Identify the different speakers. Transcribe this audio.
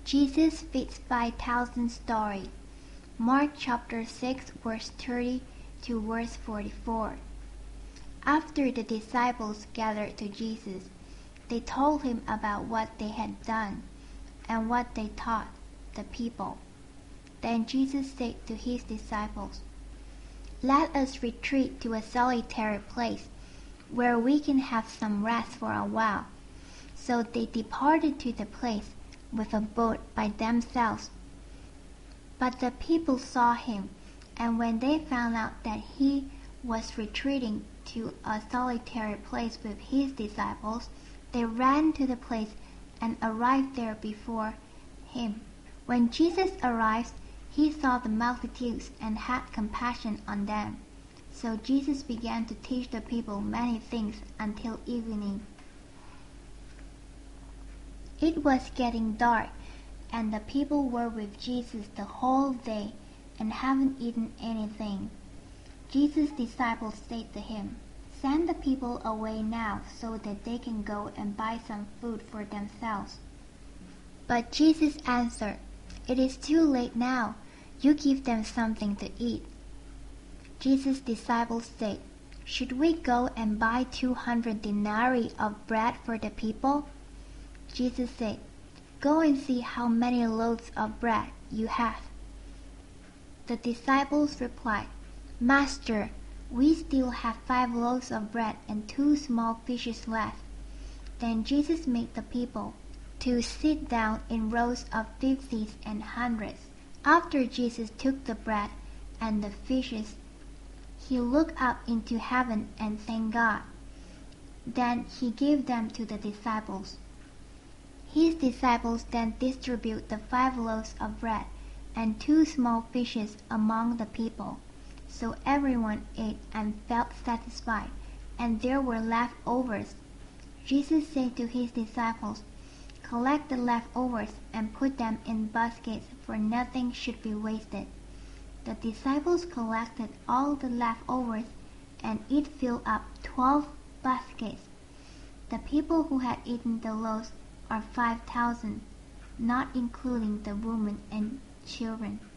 Speaker 1: Jesus feeds 5,000 story. Mark chapter 6 verse 30 to verse 44. After the disciples gathered to Jesus, they told him about what they had done and what they taught the people. Then Jesus said to his disciples, "Let us retreat to a solitary place where we can have some rest for a while." So they departed to the place with a boat by themselves. But the people saw him, and when they found out that he was retreating to a solitary place with his disciples, they ran to the place and arrived there before him. When Jesus arrived, he saw the multitudes and had compassion on them. So Jesus began to teach the people many things until evening. It was getting dark, and the people were with Jesus the whole day and haven't eaten anything. Jesus' disciples said to him, "Send the people away now so that they can go and buy some food for themselves." But Jesus answered, "It is too late now. You give them something to eat." Jesus' disciples said, "Should we go and buy 200 denarii of bread for the people?" Jesus said, "Go and see how many loaves of bread you have." The disciples replied, "Master, we still have 5 loaves of bread and 2 small fishes left." Then Jesus made the people to sit down in rows of 50s and 100s. After Jesus took the bread and the fishes, he looked up into heaven and thanked God. Then he gave them to the disciples. His disciples then distributed the 5 loaves of bread and 2 small fishes among the people. So everyone ate and felt satisfied, and there were leftovers. Jesus said to his disciples, "Collect the leftovers and put them in baskets, for nothing should be wasted." The disciples collected all the leftovers, and it filled up 12 baskets. The people who had eaten the loaves are 5,000, not including the women and children.